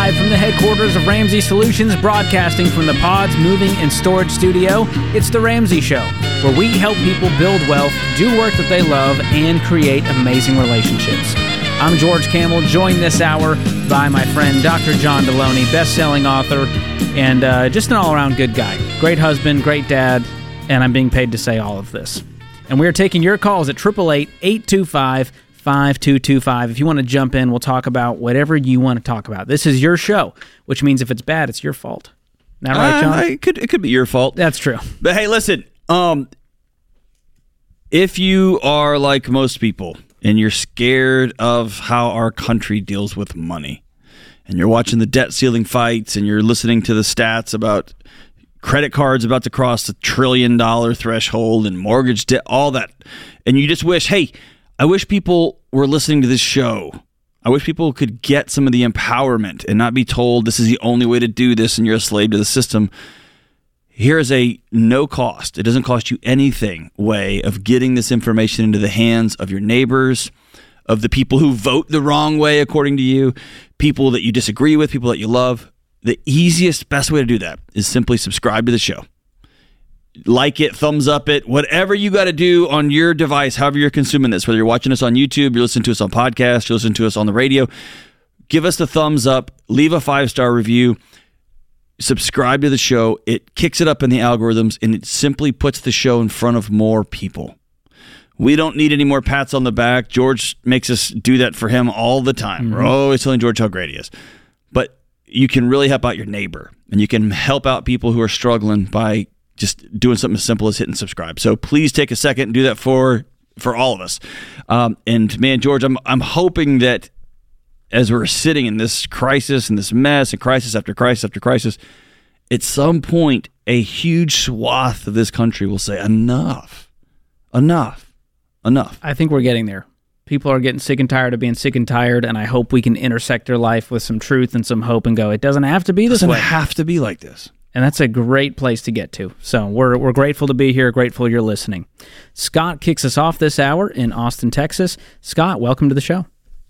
Live from the headquarters of Ramsey Solutions, broadcasting from the Pods Moving and Storage Studio, it's The Ramsey Show, where we help people build wealth, do work that they love, and create amazing relationships. I'm George Kamel, joined this hour by my friend Dr. John Deloney, best-selling author, and just an all-around good guy. Great husband, great dad, and I'm being paid to say all of this. And we're taking your calls at 888-825-5225. If you want to jump in, we'll talk about whatever you want to talk about. This is your show, which means if it's bad, it's your fault. Not right, John? It could be your fault. That's true. But hey, listen, if you are like most people and you're scared of how our country deals with money, and you're watching the debt ceiling fights, and you're listening to the stats about credit cards about to cross the $1 trillion threshold and mortgage debt, all that, and you just wish, hey, I wish people were listening to this show. I wish people could get some of the empowerment and not be told this is the only way to do this and you're a slave to the system. Here is a no cost, it doesn't cost you anything, way of getting this information into the hands of your neighbors, of the people who vote the wrong way according to you, people that you disagree with, people that you love. The easiest, best way to do that is simply subscribe to the show. Like it, thumbs up it, whatever you got to do on your device, however you're consuming this, whether you're watching us on YouTube, you're listening to us on podcasts, you're listening to us on the radio, give us the thumbs up, leave a 5-star review, subscribe to the show. It kicks it up in the algorithms, and it simply puts the show in front of more people. We don't need any more pats on the back. George makes us do that for him all the time. Mm-hmm. We're always telling George how great he is. But you can really help out your neighbor, and you can help out people who are struggling by just doing something as simple as hitting subscribe. So please take a second and do that for all of us. And man, George, I'm hoping that as we're sitting in this crisis and this mess and crisis after crisis after crisis, at some point, a huge swath of this country will say, enough. I think we're getting there. People are getting sick and tired of being sick and tired, and I hope we can intersect their life with some truth and some hope and go, it doesn't have to be this way. It doesn't have to be like this. And that's a great place to get to. So we're grateful to be here, grateful you're listening. Scott kicks us off this hour in Austin, Texas. Scott, welcome to the show.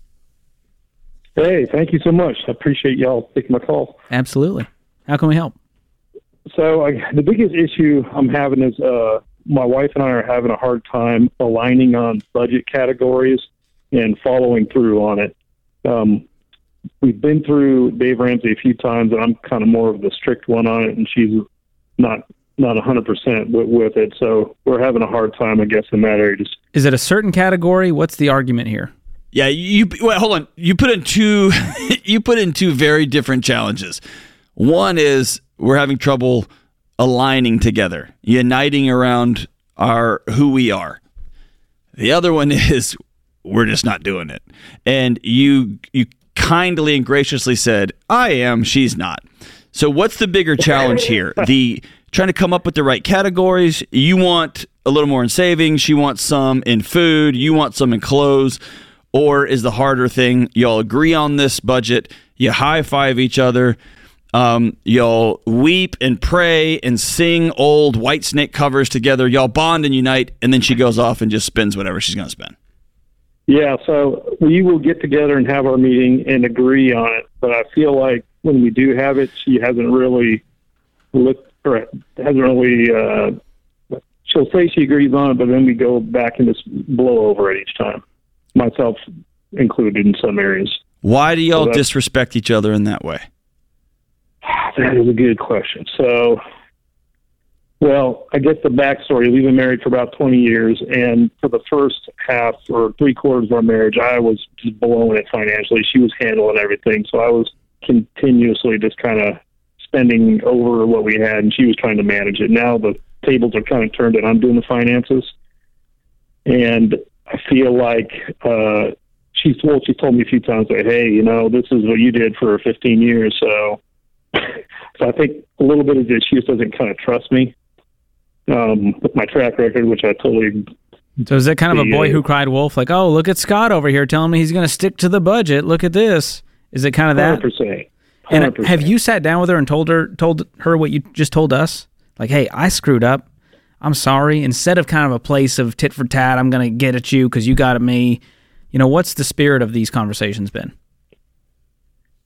Hey, thank you so much. I appreciate y'all taking my call. Absolutely. How can we help? So the biggest issue I'm having is my wife and I are having a hard time aligning on budget categories and following through on it. We've been through Dave Ramsey a few times, and I'm kind of more of the strict one on it, and she's not 100% with it. So we're having a hard time, I guess, in that area. Is it a certain category? What's the argument here? Yeah, hold on. You put in two very different challenges. One is we're having trouble aligning together, uniting around who we are. The other one is we're just not doing it. And you kindly and graciously said, I am, she's not. So what's the bigger challenge here? The trying to come up with the right categories. You want a little more in savings. She wants some in food. You want some in clothes. Or is the harder thing, y'all agree on this budget, you high-five each other, y'all weep and pray and sing old Whitesnake covers together, y'all bond and unite, and then she goes off and just spends whatever she's going to spend. Yeah, so we will get together and have our meeting and agree on it, but I feel like when we do have it, she hasn't really she'll say she agrees on it, but then we go back and just blow over it each time. Myself included in some areas. Why do y'all disrespect each other in that way? That is a good question. So, well, I guess the backstory, we've been married for about 20 years, and for the first half or 3/4 of our marriage, I was just blowing it financially. She was handling everything, so I was continuously just kind of spending over what we had, and she was trying to manage it. Now the tables are kind of turned, and I'm doing the finances, and I feel like she's told me a few times, like, hey, this is what you did for 15 years. So I think a little bit of this, she just doesn't kind of trust me with my track record, which I totally... So is that kind of a boy who cried wolf? Like, oh, look at Scott over here telling me he's going to stick to the budget. Look at this. Is it kind of that? 100%. And have you sat down with her and told her what you just told us? Like, hey, I screwed up. I'm sorry. Instead of kind of a place of tit for tat, I'm going to get at you because you got at me. What's the spirit of these conversations been?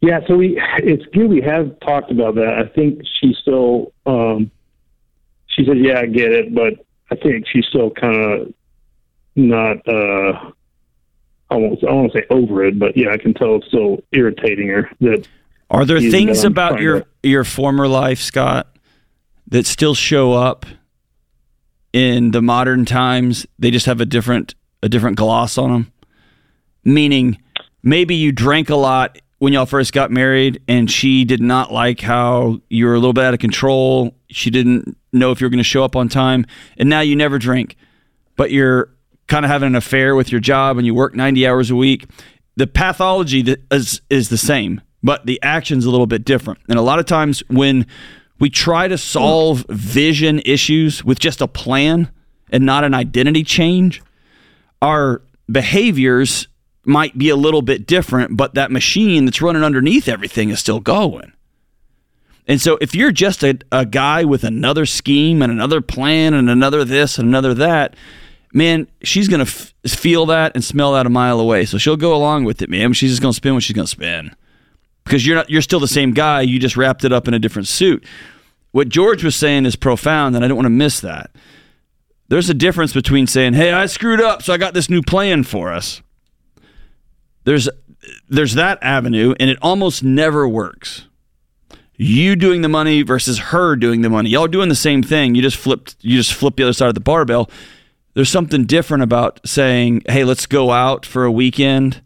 Yeah, so it's good we have talked about that. I think she still, she said, yeah, I get it, but I think she's still kind of not, I won't say over it, but yeah, I can tell it's still irritating her. Are there things about your former life, Scott, that still show up in the modern times? They just have a different gloss on them? Meaning, maybe you drank a lot when y'all first got married, and she did not like how you were a little bit out of control. She didn't know if you were going to show up on time, and now you never drink, but you're kind of having an affair with your job and you work 90 hours a week. The pathology is the same, but the action's a little bit different. And a lot of times when we try to solve vision issues with just a plan and not an identity change, our behaviors might be a little bit different, but that machine that's running underneath everything is still going. And so if you're just a guy with another scheme and another plan and another this and another that, man, she's going to feel that and smell that a mile away. So she'll go along with it, man. She's just going to spin what she's going to spin. Because you're still the same guy, you just wrapped it up in a different suit. What George was saying is profound, and I don't want to miss that. There's a difference between saying, hey, I screwed up, so I got this new plan for us. There's that avenue, and it almost never works. You doing the money versus her doing the money. Y'all doing the same thing. You just flip the other side of the barbell. There's something different about saying, hey, let's go out for a weekend.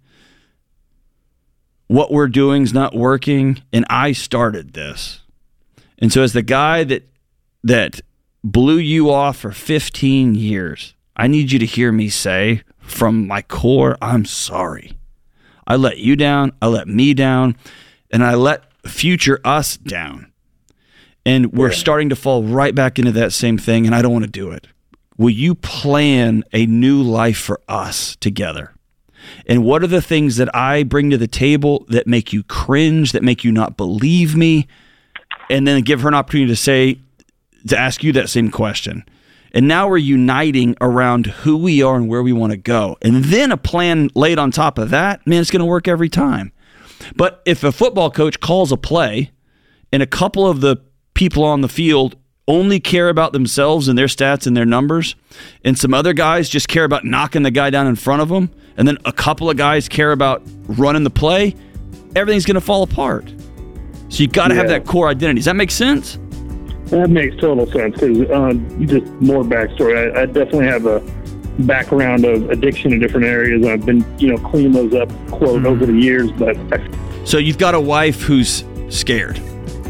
What we're doing is not working, and I started this. And so as the guy that blew you off for 15 years, I need you to hear me say from my core, I'm sorry. I let you down, I let me down, and I let future us down. And we're starting to fall right back into that same thing, and I don't want to do it. Will you plan a new life for us together? And what are the things that I bring to the table that make you cringe, that make you not believe me? And then give her an opportunity to ask you that same question. And now we're uniting around who we are and where we want to go. And then a plan laid on top of that, man, it's going to work every time. But if a football coach calls a play and a couple of the people on the field only care about themselves and their stats and their numbers, and some other guys just care about knocking the guy down in front of them, and then a couple of guys care about running the play, everything's going to fall apart. So you got to have that core identity. Does that make sense? That makes total sense, because just more backstory. I definitely have a background of addiction in different areas. I've been, cleaning those up, quote, over the years. But so you've got a wife who's scared.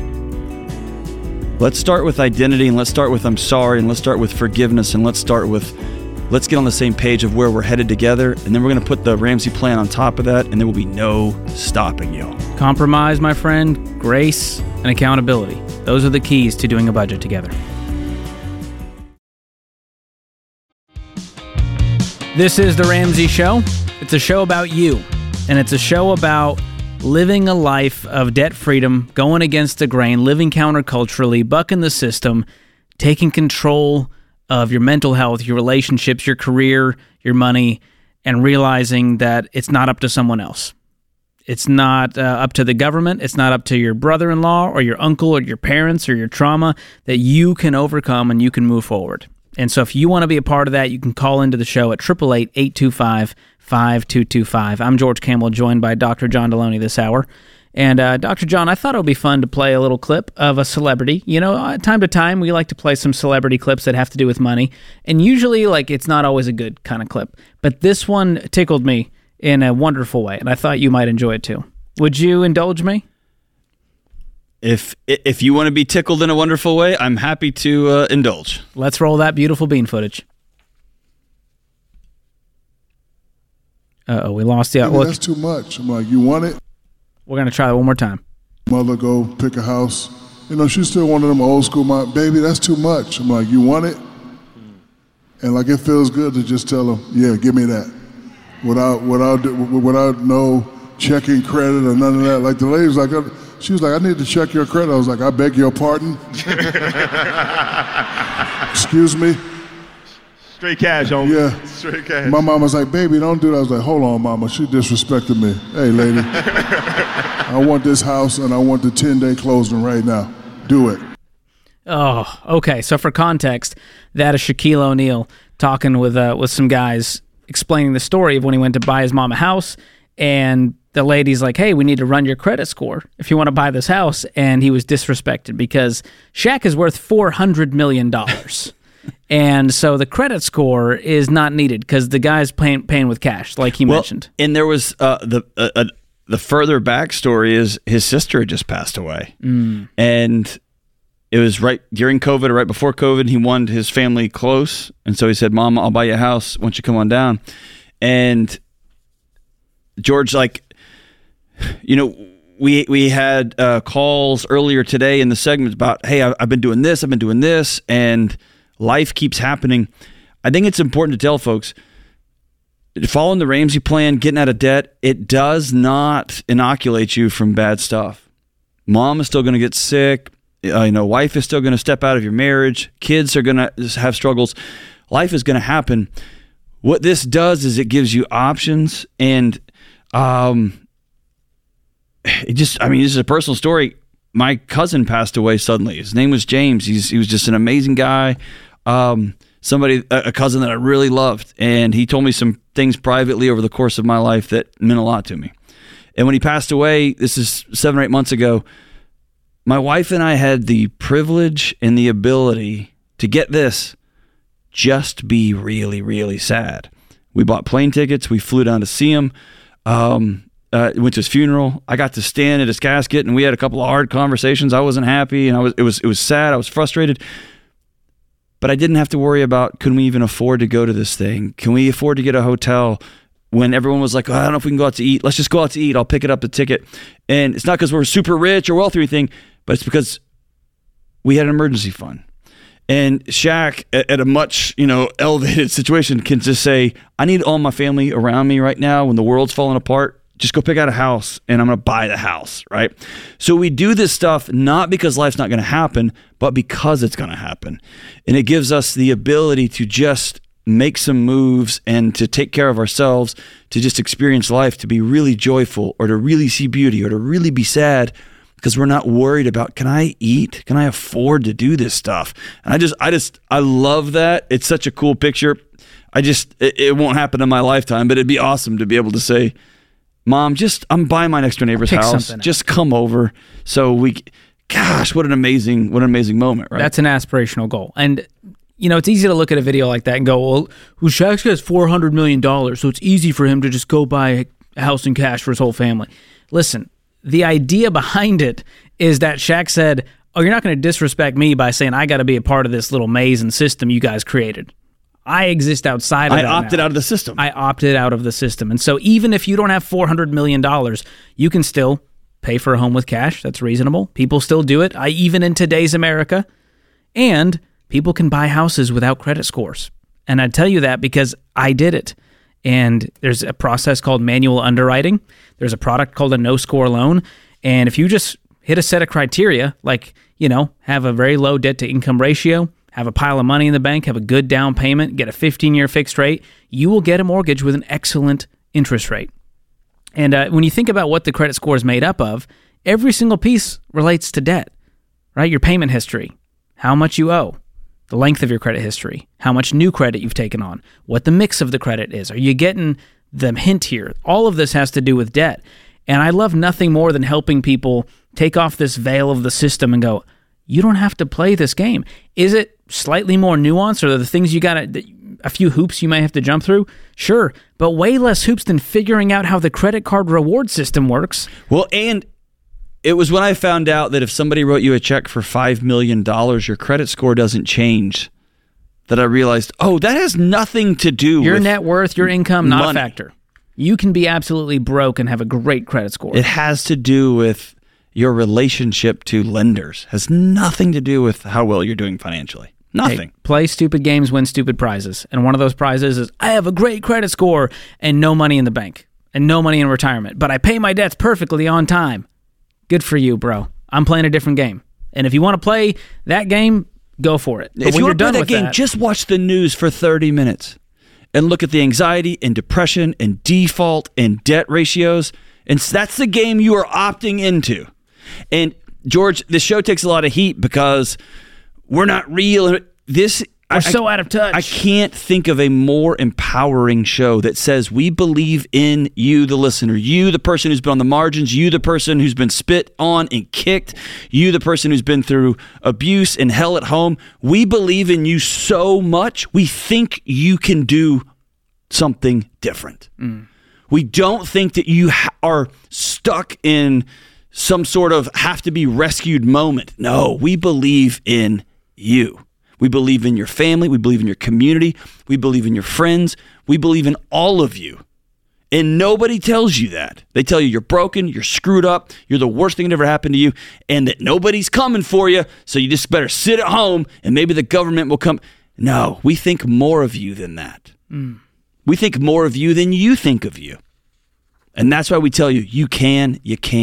Let's start with identity, and let's start with I'm sorry, and let's start with forgiveness, and let's get on the same page of where we're headed together, and then we're going to put the Ramsey plan on top of that, and there will be no stopping you. Compromise, my friend, grace, and accountability. Those are the keys to doing a budget together. This is The Ramsey Show. It's a show about you, and it's a show about living a life of debt freedom, going against the grain, living counterculturally, bucking the system, taking control of your mental health, your relationships, your career, your money, and realizing that it's not up to someone else. It's not up to the government. It's not up to your brother-in-law or your uncle or your parents or your trauma, that you can overcome and you can move forward. And so if you want to be a part of that, you can call into the show at 888-825-5225. I'm George Campbell, joined by Dr. John Deloney this hour. And Dr. John, I thought it would be fun to play a little clip of a celebrity. Time to time, we like to play some celebrity clips that have to do with money. And usually, it's not always a good kind of clip. But this one tickled me in a wonderful way, and I thought you might enjoy it too. Would you indulge me? If you want to be tickled in a wonderful way, I'm happy to indulge. Let's roll that beautiful bean footage. Uh-oh, we lost the outlook. That's too much. I'm like, you want it? We're going to try it one more time. Mother go pick a house. She's still one of them old school, baby, that's too much. I'm like, you want it? And it feels good to just tell them, yeah, give me that. Without no checking credit or none of that. Like the lady was like, she was like, I need to check your credit. I was like, I beg your pardon? Excuse me? Straight cash, homie. Yeah. Straight cash. My mom was like, baby, don't do that. I was like, hold on, mama. She disrespected me. Hey, lady. I want this house and I want the 10-day closing right now. Do it. Oh, okay. So for context, that is Shaquille O'Neal talking with some guys explaining the story of when he went to buy his mom a house, and the lady's like, hey, we need to run your credit score if you want to buy this house, and he was disrespected because Shaq is worth $400 million. And so the credit score is not needed because the guy's paying with cash, like he mentioned. And there was the further backstory is his sister had just passed away. And it was right during COVID or right before COVID. He wanted his family close. And so he said, Mom, I'll buy you a house once you come on down. And George, like, you know, we had calls earlier today in the segment about, hey, I've been doing this, and life keeps happening. I think it's important to tell folks, following the Ramsey plan, getting out of debt, it does not inoculate you from bad stuff. Mom is still going to get sick. Wife is still going to step out of your marriage. Kids are going to have struggles. Life is going to happen. What this does is it gives you options, and this is a personal story. My cousin passed away suddenly. His name was James. He was just an amazing guy. A cousin that I really loved, and he told me some things privately over the course of my life that meant a lot to me. And when he passed away, this is 7 or 8 months ago, my wife and I had the privilege and the ability to get this, just be really, really sad. We bought plane tickets. We flew down to see him. Went to his funeral. I got to stand at his casket, and we had a couple of hard conversations. I wasn't happy, and it was sad. I was frustrated. But I didn't have to worry about, can we even afford to go to this thing? Can we afford to get a hotel? When everyone was like, I don't know if we can go out to eat. Let's just go out to eat. I'll pick it up the ticket. And it's not because we're super rich or wealthy or anything, but it's because we had an emergency fund. And Shaq, at a much, elevated situation, can just say, I need all my family around me right now when the world's falling apart. Just go pick out a house, and I'm going to buy the house, right? So we do this stuff not because life's not going to happen, but because it's going to happen. And it gives us the ability to just make some moves and to take care of ourselves, to just experience life, to be really joyful or to really see beauty or to really be sad, because we're not worried about, can I eat? Can I afford to do this stuff? And I love that. It's such a cool picture. It won't happen in my lifetime, but it'd be awesome to be able to say, Mom, I'm buying my next door neighbor's house. Just come over. So gosh, what an amazing moment, right? That's an aspirational goal. And, it's easy to look at a video like that and go, well, Shaq has $400 million, so it's easy for him to just go buy a house in cash for his whole family. Listen, the idea behind it is that Shaq said, oh, you're not going to disrespect me by saying I got to be a part of this little maze and system you guys created. I exist outside of that. I opted out of the system. I opted out of the system. And so even if you don't have $400 million, you can still pay for a home with cash. That's reasonable. People still do it, even in today's America. And people can buy houses without credit scores. And I tell you that because I did it. And there's a process called manual underwriting. There's a product called a no-score loan. And if you just hit a set of criteria, like, have a very low debt-to-income ratio, have a pile of money in the bank, have a good down payment, get a 15-year fixed rate, you will get a mortgage with an excellent interest rate. And when you think about what the credit score is made up of, every single piece relates to debt, right? Your payment history, how much you owe, the length of your credit history, how much new credit you've taken on, what the mix of the credit is. Are you getting the hint here? All of this has to do with debt. And I love nothing more than helping people take off this veil of the system and go, you don't have to play this game. Is it slightly more nuanced, or the things you got a few hoops you might have to jump through? Sure, but way less hoops than figuring out how the credit card reward system works. Well, and it was when I found out that if somebody wrote you a check for $5 million, your credit score doesn't change, that I realized, that has nothing to do with your net worth, your income, not money. A factor. You can be absolutely broke and have a great credit score. It has to do with your relationship to lenders. Has nothing to do with how well you're doing financially. Nothing. Hey, play stupid games, win stupid prizes. And one of those prizes is, I have a great credit score and no money in the bank and no money in retirement, but I pay my debts perfectly on time. Good for you, bro. I'm playing a different game. And if you want to play that game, go for it. But If when you you're want to play done that with game, that, just watch the news for 30 minutes and look at the anxiety and depression and default and debt ratios. And that's the game you are opting into. And George, this show takes a lot of heat because we're not real. we're so out of touch. I can't think of a more empowering show that says we believe in you, the listener, you, the person who's been on the margins, you, the person who's been spit on and kicked, you, the person who's been through abuse and hell at home. We believe in you so much. We think you can do something different. We don't think that you are stuck in some sort of have to be rescued moment. No, we believe in you. We believe in your family. We believe in your community. We believe in your friends. We believe in all of you. And nobody tells you that. They tell you you're broken, you're screwed up, you're the worst thing that ever happened to you, and that nobody's coming for you, so you just better sit at home and maybe the government will come. No, we think more of you than that. We think more of you than you think of you. And that's why we tell you, you can.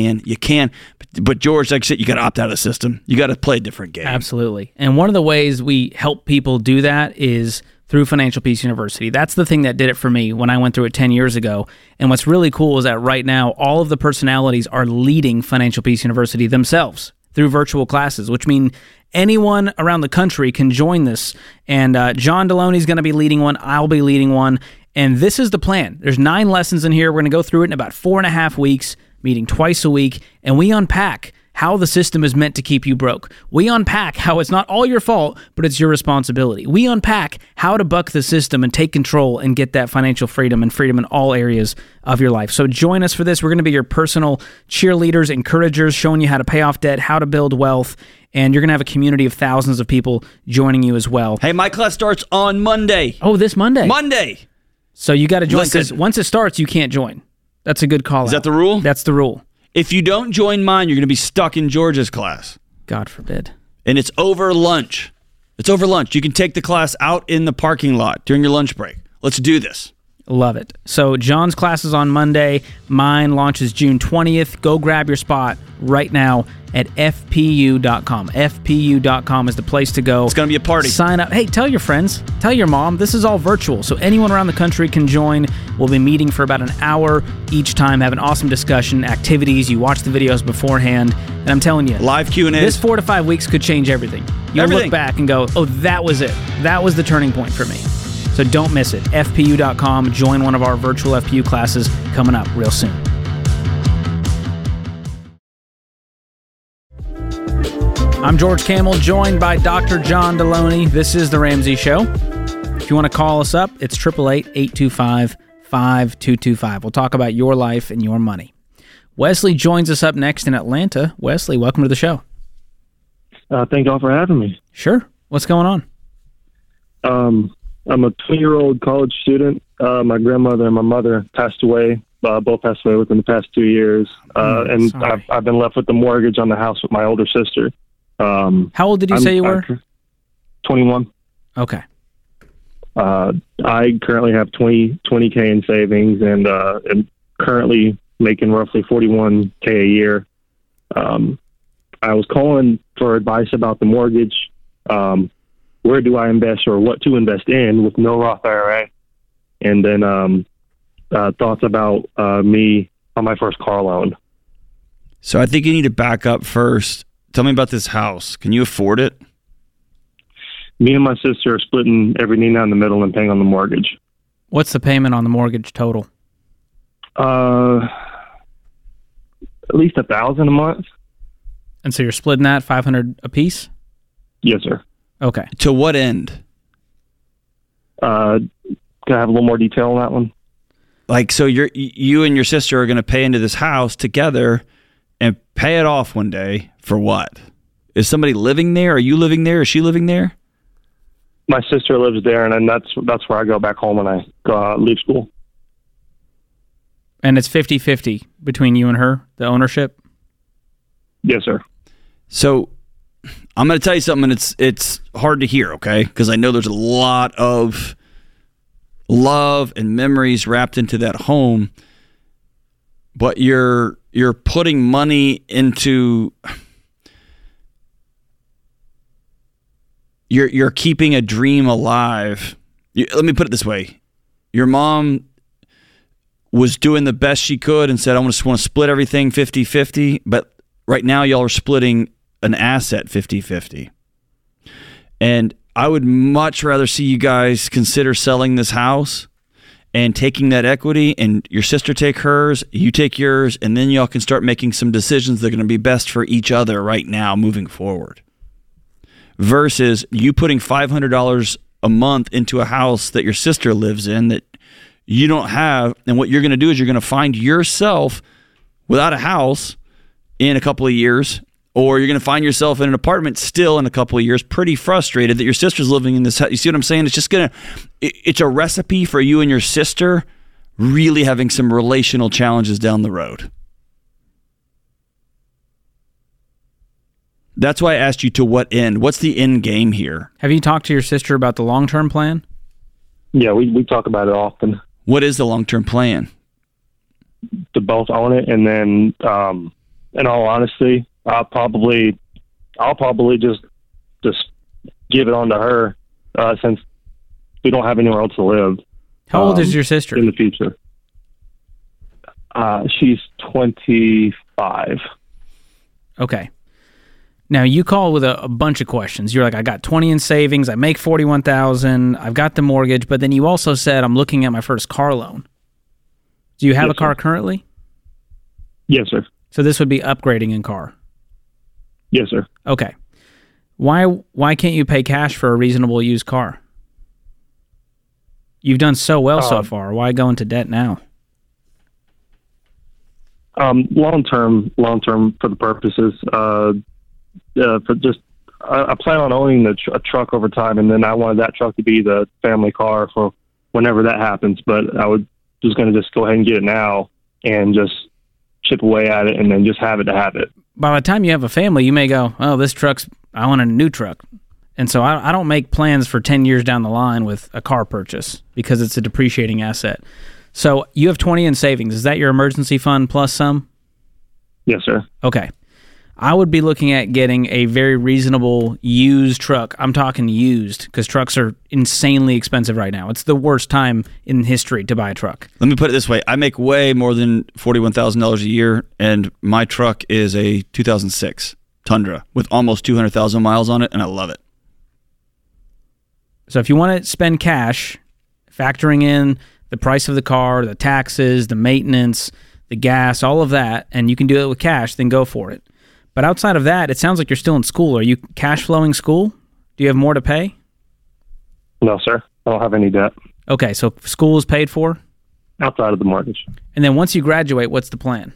But George, like I said, you got to opt out of the system. You got to play a different game. Absolutely. And one of the ways we help people do that is through Financial Peace University. That's the thing that did it for me when I went through it 10 years ago. And what's really cool is that right now, all of the personalities are leading Financial Peace University themselves through virtual classes, which mean anyone around the country can join this. And John Deloney's going to be leading one. I'll be leading one. And this is the plan. There's 9 lessons in here. We're going to go through it in about 4.5 weeks, meeting twice a week, and we unpack how the system is meant to keep you broke. We unpack how it's not all your fault, but it's your responsibility. We unpack how to buck the system and take control and get that financial freedom and freedom in all areas of your life. So join us for this. We're going to be your personal cheerleaders, encouragers, showing you how to pay off debt, how to build wealth, and you're going to have a community of thousands of people joining you as well. Hey, my class starts on Monday. Oh, this Monday. Monday. So you got to join, because Listen. once it starts, you can't join. That's a good call. Is that the rule? That's the rule. If you don't join mine, you're going to be stuck in George's class. God forbid. And it's over lunch. It's over lunch. You can take the class out in the parking lot during your lunch break. Let's do this. Love it. So John's class is on Monday. Mine launches June 20th. Go grab your spot right now at fpu.com. fpu.com is the place to go. It's going to be a party. Sign up. Hey, tell your friends. Tell your mom. This is all virtual, so anyone around the country can join. We'll be meeting for about an hour each time, have an awesome discussion, activities. You watch the videos beforehand, and I'm telling you, Live Q&A. this 4 to 5 weeks could change everything. You'll look back and go, oh, that was it. That was the turning point for me. So don't miss it. FPU.com. Join one of our virtual FPU classes coming up real soon. I'm George Camel, joined by Dr. John Deloney. This is The Ramsey Show. If you want to call us up, it's 888-825-5225. We'll talk about your life and your money. Wesley joins us up next in Atlanta. Wesley, welcome to the show. Thank y'all for having me. Sure. What's going on? I'm a 20-year-old college student. My grandmother and my mother passed away. Both passed away within the past 2 years. And I've been left with the mortgage on the house with my older sister. How old did you say you were? 21. Okay. I currently have 20K in savings and am currently making roughly $41K a year. I was calling for advice about the mortgage. Where do I invest or what to invest in with no Roth IRA? And then thoughts about me on my first car loan. So I think you need to back up first. Tell me about this house. Can you afford it? Me and my sister are splitting everything down the middle and paying on the mortgage. What's the payment on the mortgage total? At least $1,000 a month. And so you're splitting that $500 a piece? Yes, sir. Okay. To what end? Can I have a little more detail on that one? Like, so you and your sister are going to pay into this house together and pay it off one day for what? Is somebody living there? Are you living there? Is she living there? My sister lives there, and then that's where I go back home when I leave school. And it's 50-50 between you and her, the ownership? Yes, sir. So I'm going to tell you something, and it's hard to hear, okay? Because I know there's a lot of love and memories wrapped into that home, but you're putting money into you're keeping a dream alive. Let me put it this way. Your mom was doing the best she could and said, I just want to split everything 50-50, but right now y'all are splitting an asset 50-50. And I would much rather see you guys consider selling this house and taking that equity, and your sister take hers, you take yours, and then y'all can start making some decisions that are going to be best for each other right now moving forward. Versus you putting $500 a month into a house that your sister lives in that you don't have, and what you're going to do is you're going to find yourself without a house in a couple of years, or you're going to find yourself in an apartment still in a couple of years, pretty frustrated that your sister's living in this house. You see what I'm saying? It's a recipe for you and your sister really having some relational challenges down the road. That's why I asked you to what end. What's the end game here? Have you talked to your sister about the long-term plan? Yeah, we talk about it often. What is the long-term plan? To both own it, and then, in all honesty, I'll probably just give it on to her, since we don't have anywhere else to live. How old is your sister? In the future. She's 25. Okay. Now you call with a bunch of questions. You're like, I got 20 in savings. I make 41,000. I've got the mortgage, but then you also said I'm looking at my first car loan. Do you have a car currently? Yes, sir. So this would be upgrading in car. Yes, sir. Okay. Why can't you pay cash for a reasonable used car? You've done so well so far. Why go into debt now? Long term for the purposes. I plan on owning a truck over time, and then I wanted that truck to be the family car for whenever that happens. But I would just going to just go ahead and get it now and just chip away at it, and then just have it to have it. By the time you have a family, you may go, oh, I want a new truck. And so I don't make plans for 10 years down the line with a car purchase because it's a depreciating asset. So you have 20 in savings. Is that your emergency fund plus some? Yes, sir. Okay. I would be looking at getting a very reasonable used truck. I'm talking used because trucks are insanely expensive right now. It's the worst time in history to buy a truck. Let me put it this way. I make way more than $41,000 a year, and my truck is a 2006 Tundra with almost 200,000 miles on it, and I love it. So if you want to spend cash, factoring in the price of the car, the taxes, the maintenance, the gas, all of that, and you can do it with cash, then go for it. But outside of that, it sounds like you're still in school. Are you cash flowing school? Do you have more to pay? No, sir. I don't have any debt. Okay, so school is paid for? Outside of the mortgage. And then once you graduate, what's the plan?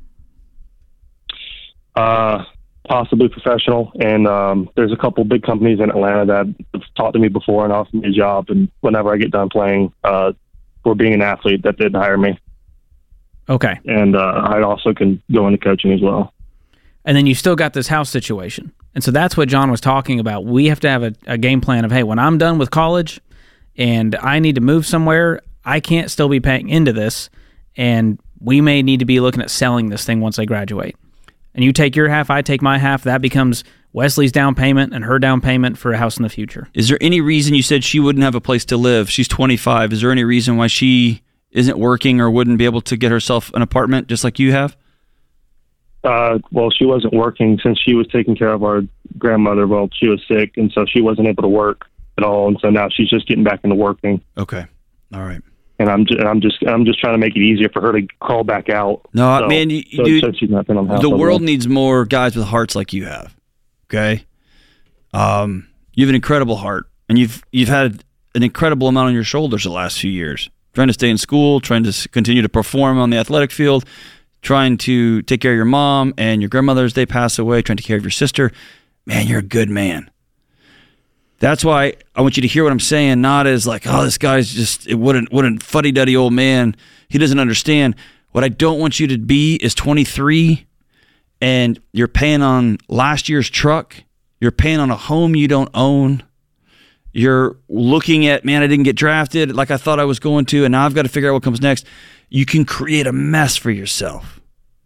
Possibly professional. And there's a couple big companies in Atlanta that have talked to me before and offered me a job. And whenever I get done playing for being an athlete, that did hire me. Okay. And I also can go into coaching as well. And then you still got this house situation. And so that's what John was talking about. We have to have a game plan of, hey, when I'm done with college and I need to move somewhere, I can't still be paying into this. And we may need to be looking at selling this thing once I graduate. And you take your half, I take my half. That becomes Wesley's down payment and her down payment for a house in the future. Is there any reason you said she wouldn't have a place to live? She's 25. Is there any reason why she isn't working or wouldn't be able to get herself an apartment just like you have? Well, she wasn't working since she was taking care of our grandmother. Well, she was sick, and so she wasn't able to work at all. And so now she's just getting back into working. Okay, all right. And I'm just trying to make it easier for her to crawl back out. No, so, man, dude, she's not been on the house. The world needs more guys with hearts like you have. Okay, you have an incredible heart, and you've had an incredible amount on your shoulders the last few years. Trying to stay in school, trying to continue to perform on the athletic field, trying to take care of your mom and your grandmother as they pass away, trying to take care of your sister. Man, you're a good man. That's why I want you to hear what I'm saying, not as like, oh, this guy's just, what a fuddy-duddy old man. He doesn't understand. What I don't want you to be is 23 and you're paying on last year's truck. You're paying on a home you don't own. You're looking at, man, I didn't get drafted like I thought I was going to, and now I've got to figure out what comes next. You can create a mess for yourself.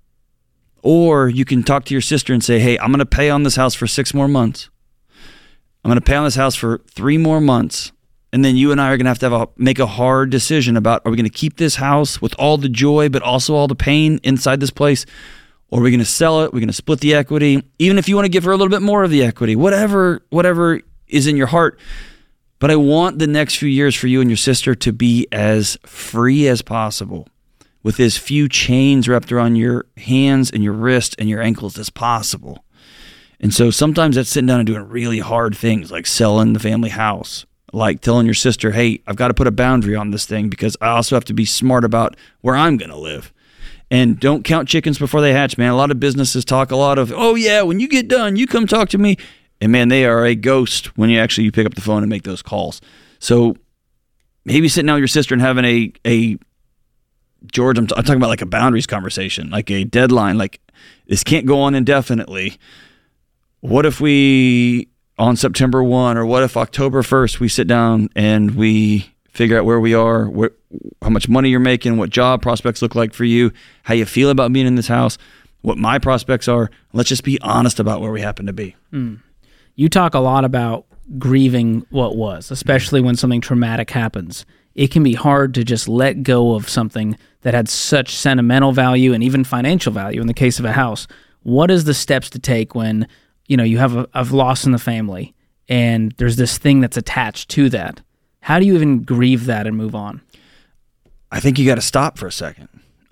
Or you can talk to your sister and say, hey, I'm going to pay on this house for 6 more months. I'm going to pay on this house for 3 more months. And then you and I are going to have make a hard decision about, are we going to keep this house with all the joy, but also all the pain inside this place? Or are we going to sell it? We're going to split the equity, even if you want to give her a little bit more of the equity, whatever is in your heart. But I want the next few years for you and your sister to be as free as possible, with as few chains wrapped around your hands and your wrist and your ankles as possible. And so sometimes that's sitting down and doing really hard things, like selling the family house, like telling your sister, hey, I've got to put a boundary on this thing because I also have to be smart about where I'm going to live. And don't count chickens before they hatch, man. A lot of businesses talk a lot of, oh yeah, when you get done, you come talk to me. And man, they are a ghost when you pick up the phone and make those calls. So maybe sitting down with your sister and having a George, I'm talking about like a boundaries conversation, like a deadline, like this can't go on indefinitely. What if we, on September 1 or what if October 1st, we sit down and we figure out where we are, how much money you're making, what job prospects look like for you, how you feel about being in this house, what my prospects are. Let's just be honest about where we happen to be. You talk a lot about grieving what was, especially when something traumatic happens. It can be hard to just let go of something that had such sentimental value and even financial value in the case of a house. What is the steps to take when, you have a loss in the family and there's this thing that's attached to that? How do you even grieve that and move on? I think you got to stop for a second.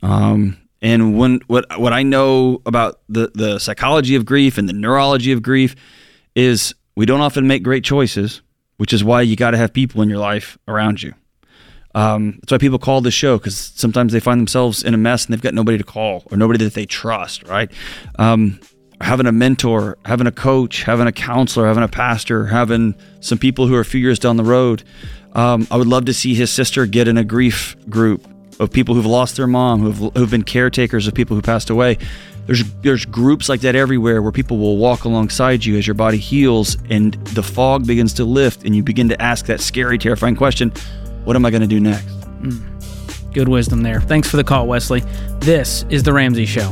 And what I know about the psychology of grief and the neurology of grief is we don't often make great choices, which is why you got to have people in your life around you. That's why people call this show, because sometimes they find themselves in a mess and they've got nobody to call or nobody that they trust, right? Having a mentor, having a coach, having a counselor, having a pastor, having some people who are a few years down the road. I would love to see his sister get in a grief group of people who've lost their mom, who've been caretakers of people who passed away. There's groups like that everywhere where people will walk alongside you as your body heals and the fog begins to lift and you begin to ask that scary, terrifying question, what am I going to do next? Good wisdom there. Thanks for the call, Wesley. This is The Ramsey Show.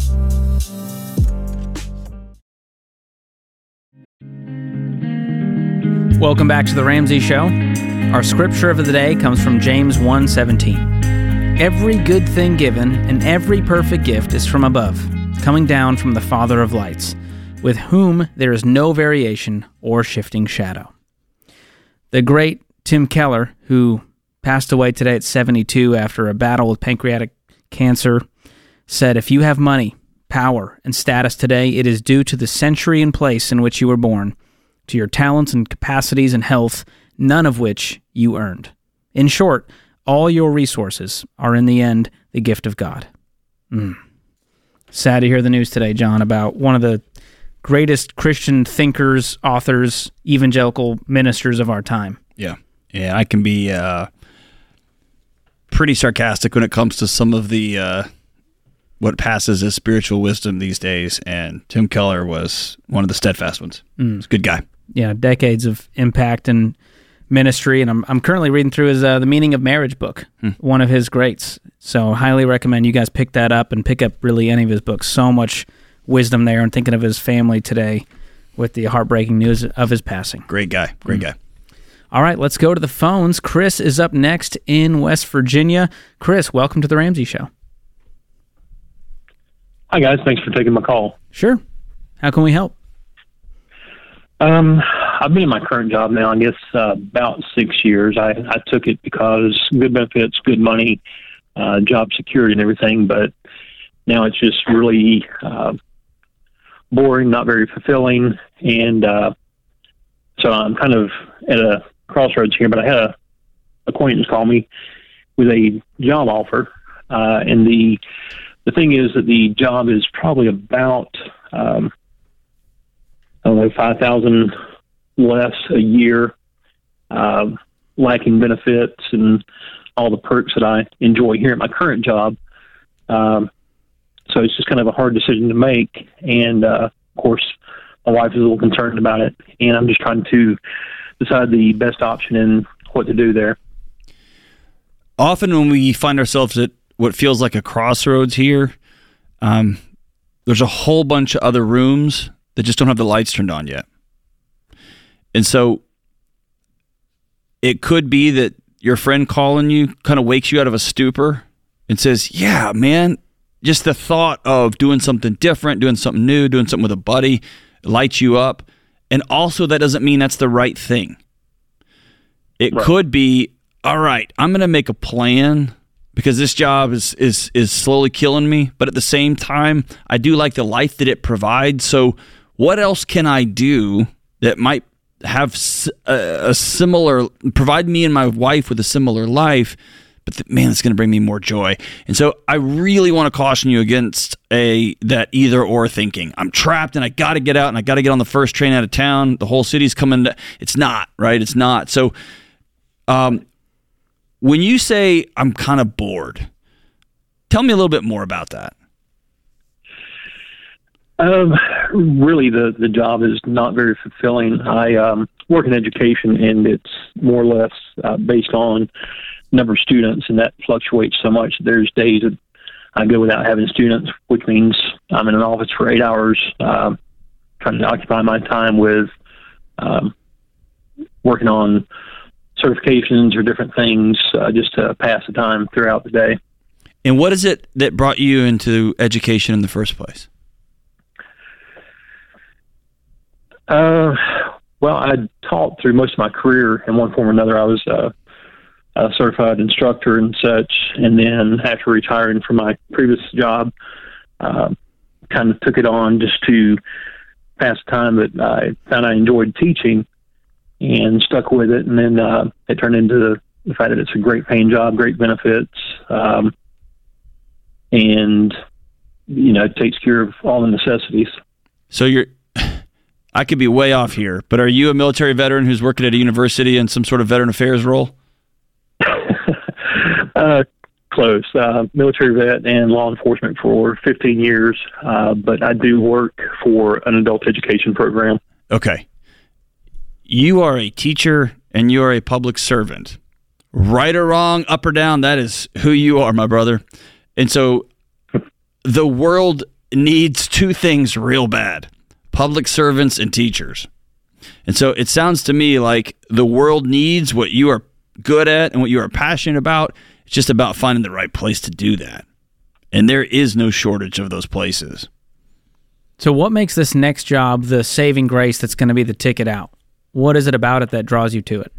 Welcome back to The Ramsey Show. Our scripture of the day comes from James 1:17. Every good thing given and every perfect gift is from above, coming down from the Father of lights, with whom there is no variation or shifting shadow. The great Tim Keller, who passed away today at 72 after a battle with pancreatic cancer, said, if you have money, power, and status today, it is due to the century and place in which you were born, to your talents and capacities and health, none of which you earned. In short, all your resources are in the end the gift of God. Sad to hear the news today, John, about one of the greatest Christian thinkers, authors, evangelical ministers of our time. Yeah, I can be pretty sarcastic when it comes to some of the what passes as spiritual wisdom these days, and Tim Keller was one of the steadfast ones. He's a good guy. Yeah, decades of impact and ministry, and I'm currently reading through his The Meaning of Marriage book, one of his greats. So highly recommend you guys pick that up and pick up really any of his books. So much wisdom there, and thinking of his family today with the heartbreaking news of his passing. Great guy. All right, let's go to the phones. Chris is up next in West Virginia. Chris, welcome to The Ramsey Show. Hi, guys. Thanks for taking my call. Sure. How can we help? I've been in my current job now, I guess, about 6 years. I took it because good benefits, good money, job security and everything, but now it's just really boring, not very fulfilling, and so I'm kind of at a crossroads here, but I had an acquaintance call me with a job offer, and the thing is that the job is probably about, $5,000 less a year, lacking benefits and all the perks that I enjoy here at my current job. So it's just kind of a hard decision to make. And, of course, my wife is a little concerned about it, and I'm just trying to decide the best option and what to do there. Often when we find ourselves at what feels like a crossroads here, there's a whole bunch of other rooms that just don't have the lights turned on yet. And so it could be that your friend calling you kind of wakes you out of a stupor and says, yeah, man, just the thought of doing something different, doing something new, doing something with a buddy lights you up. And also that doesn't mean that's the right thing. It could be, all right, I'm going to make a plan because this job is slowly killing me. But at the same time, I do like the life that it provides. So what else can I do that might have a similar, provide me and my wife with a similar life, but man, it's going to bring me more joy. And so I really want to caution you against that either or thinking. I'm trapped and I got to get out and I got to get on the first train out of town. The whole city's coming. It's not, right? It's not. So when you say I'm kind of bored, tell me a little bit more about that. Really, the job is not very fulfilling. I work in education, and it's more or less based on number of students, and that fluctuates so much. There's days that I go without having students, which means I'm in an office for 8 hours, trying to occupy my time with working on certifications or different things just to pass the time throughout the day. And what is it that brought you into education in the first place? Well, I taught through most of my career in one form or another. I was a certified instructor and such, and then after retiring from my previous job, kind of took it on just to pass the time that I found I enjoyed teaching and stuck with it. And then it turned into the fact that it's a great paying job, great benefits, and, it takes care of all the necessities. So I could be way off here, but are you a military veteran who's working at a university in some sort of veteran affairs role? Close. Military vet and law enforcement for 15 years, but I do work for an adult education program. Okay. You are a teacher and you are a public servant. Right or wrong, up or down, that is who you are, my brother. And so the world needs two things real bad: public servants and teachers. And so it sounds to me like the world needs what you are good at and what you are passionate about. It's just about finding the right place to do that. And there is no shortage of those places. So what makes this next job the saving grace that's going to be the ticket out? What is it about it that draws you to it?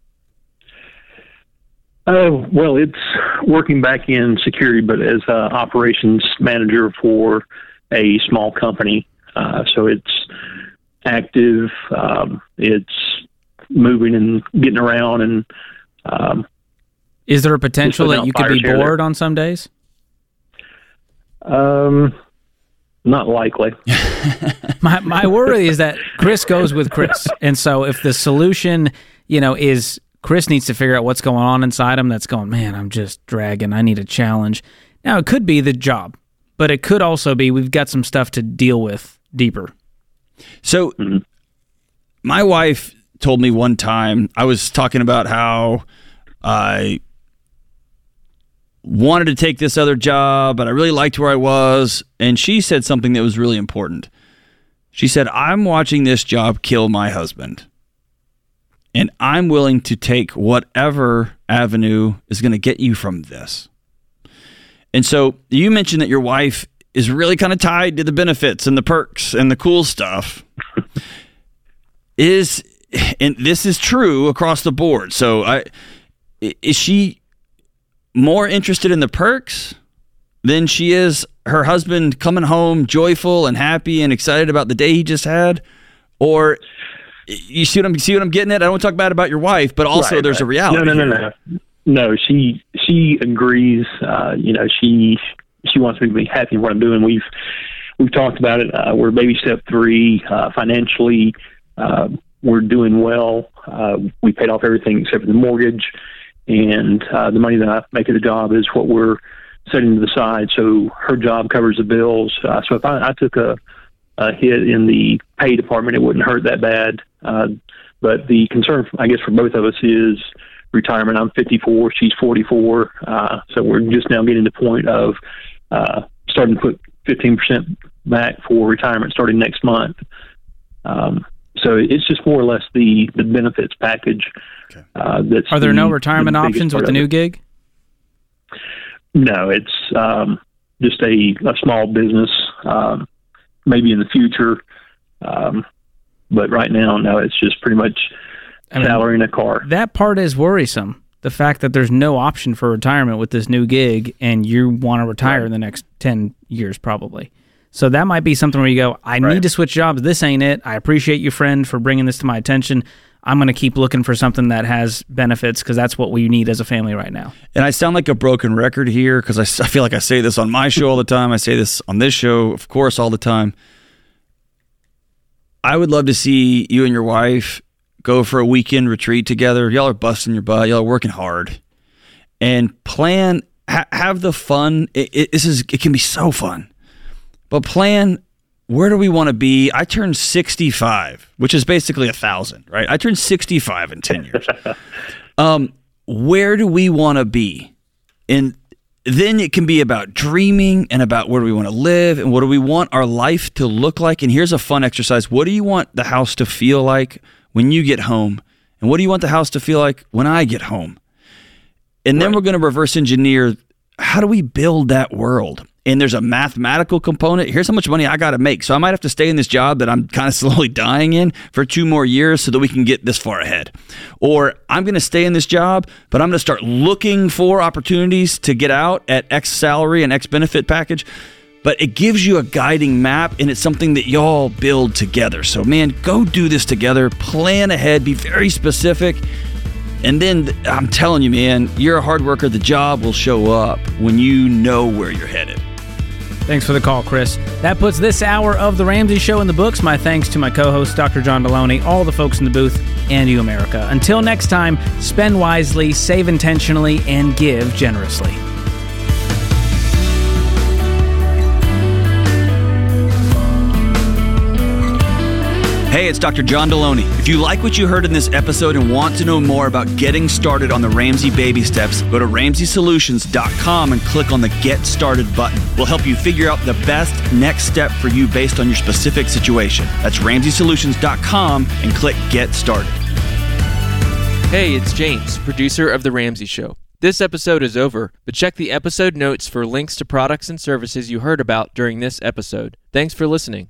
Well, it's working back in security, but as an operations manager for a small company. So it's active, it's moving and getting around. And is there a potential that you could be bored on some days? Not likely. My worry is that Chris goes with Chris. And so if the solution, is Chris needs to figure out what's going on inside him that's going, man, I'm just dragging. I need a challenge. Now, it could be the job, but it could also be we've got some stuff to deal with deeper. So my wife told me one time, I was talking about how I wanted to take this other job, but I really liked where I was. And she said something that was really important. She said, I'm watching this job kill my husband, and I'm willing to take whatever avenue is going to get you from this. And so you mentioned that your wife is really kind of tied to the benefits and the perks and the cool stuff. And this is true across the board. So is she more interested in the perks than she is her husband coming home joyful and happy and excited about the day he just had? Or you see what I'm getting at? I don't want to talk bad about your wife, but also there's a reality. No, she agrees. She wants me to be happy with what I'm doing. We've talked about it. We're baby step 3 financially. We're doing well. We paid off everything except for the mortgage, and the money that I make at the job is what we're setting to the side. So her job covers the bills. So if I took a hit in the pay department, it wouldn't hurt that bad. But the concern, I guess, for both of us is retirement. I'm 54, she's 44. So we're just now getting to the point of starting to put 15% back for retirement starting next month. So it's just more or less the benefits package. Okay. Are there no retirement options with the new gig? No, it's just a small business, maybe in the future. But right now, no, it's just pretty much salary in a car. That part is worrisome. The fact that there's no option for retirement with this new gig, and you want to retire in the next 10 years probably. So that might be something where you go, I need to switch jobs. This ain't it. I appreciate you, friend, for bringing this to my attention. I'm going to keep looking for something that has benefits because that's what we need as a family right now. And I sound like a broken record here because I feel like I say this on my show all the time. I say this on this show, of course, all the time. I would love to see you and your wife go for a weekend retreat together. Y'all are busting your butt. Y'all are working hard. And plan, have the fun. It can be so fun. But plan, where do we want to be? I turned 65, which is basically 1,000, right? I turned 65 in 10 years. Where do we want to be? And then it can be about dreaming and about where do we want to live and what do we want our life to look like. And here's a fun exercise. What do you want the house to feel like when you get home? And what do you want the house to feel like when I get home? And then we're going to reverse engineer, how do we build that world? And there's a mathematical component. Here's how much money I got to make. So I might have to stay in this job that I'm kind of slowly dying in for 2 more years so that we can get this far ahead. Or I'm going to stay in this job, but I'm going to start looking for opportunities to get out at X salary and X benefit package. But it gives you a guiding map, and it's something that y'all build together. So, man, go do this together. Plan ahead. Be very specific. And then I'm telling you, man, you're a hard worker. The job will show up when you know where you're headed. Thanks for the call, Chris. That puts this hour of The Ramsey Show in the books. My thanks to my co-host, Dr. John Deloney, all the folks in the booth, and you, America. Until next time, spend wisely, save intentionally, and give generously. Hey, it's Dr. John Deloney. If you like what you heard in this episode and want to know more about getting started on the Ramsey baby steps, go to RamseySolutions.com and click on the Get Started button. We'll help you figure out the best next step for you based on your specific situation. That's RamseySolutions.com and click Get Started. Hey, it's James, producer of The Ramsey Show. This episode is over, but check the episode notes for links to products and services you heard about during this episode. Thanks for listening.